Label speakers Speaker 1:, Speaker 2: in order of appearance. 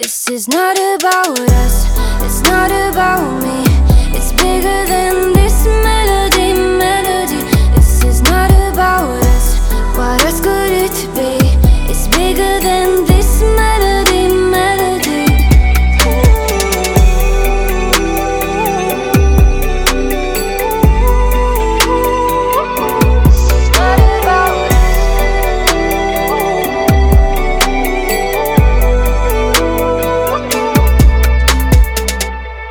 Speaker 1: This is not about us, it's not about me. It's bigger than this.